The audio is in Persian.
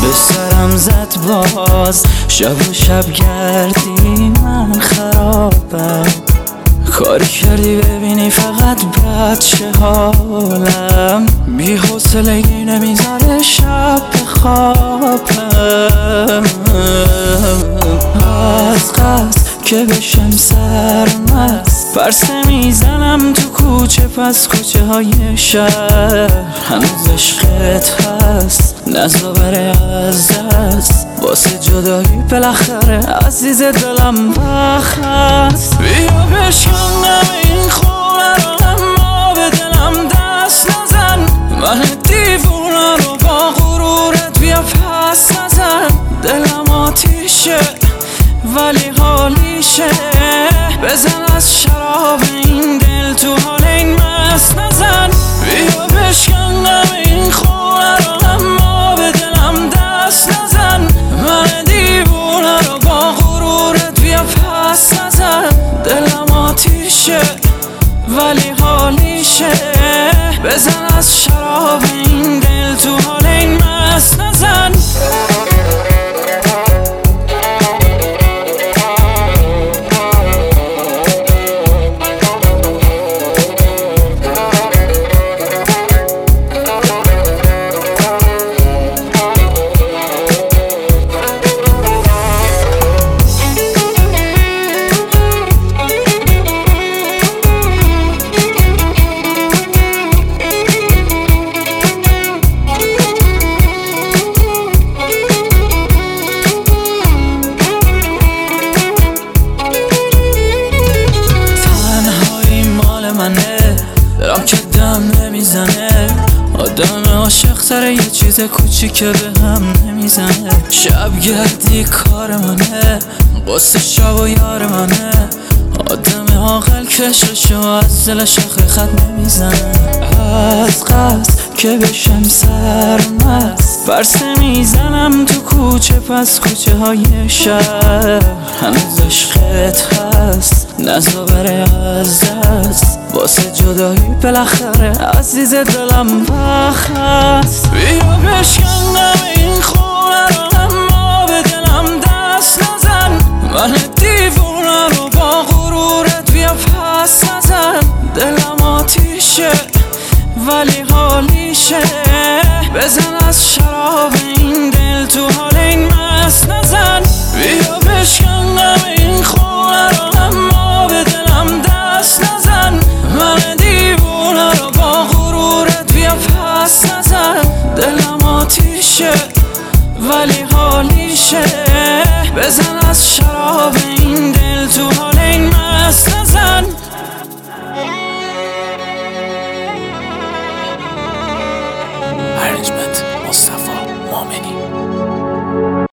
به سرم زد باز، شب و شب گردی من خرابم. کاری کردی ببینی فقط بد شه حالم، بی حوصلگی نمیذاره شب بخوابم. از قصد که بشم سرمست، پرسه میزنم تو کوچه پس کوچه های شهر. هنوز عشقت هست نزا بره از دست، واسه جدایی بالاخره عزیز دلم وقت هست. بیا بشکنم این خونه رو اما به دلم دست نزن، من دیوونه رو با غرورت بیا پس نزن. دلم آتیشه ولی حالیشه، بزن از شراب این دل تو حال این مست نزن. بیا بشکنم این خونه رو اما به دلم دست نزن، من دیوونه رو با غرورت بیا پس نزن. دلم آتیشه ولی حالیشه، بزن از شراب این دل تو حال این مست نزن. دلم که دم نمیزنه، آدم عاشق تره یه چیز کوچیکه به هم نمیزنه. شب گردی کار منه، قصه شب و یار منه، آدم عاقل کششو از دلش خط نمیزنه. از قصد که بشم سرمست، پرسه میزنم تو کوچه پس کوچه های شهر. هنوز عشقت هست نزا بره از دست، واسه جدایی بالاخره عزیز دلم وقت هست. بیا بشکنم این خونه رو اما به دلم دست نزن، من دیوونه رو با غرورت بیا پس نزن. دلم آتیشه ولی حالیشه، بزن از شراب این دل تو حال این مست نزن. بیا بشکنم این خونه رو اما به دلم دست نزن، من دیوونه رو با غرورت بیا پس نزن. دلم آتیشه ولی حالیشه، بزن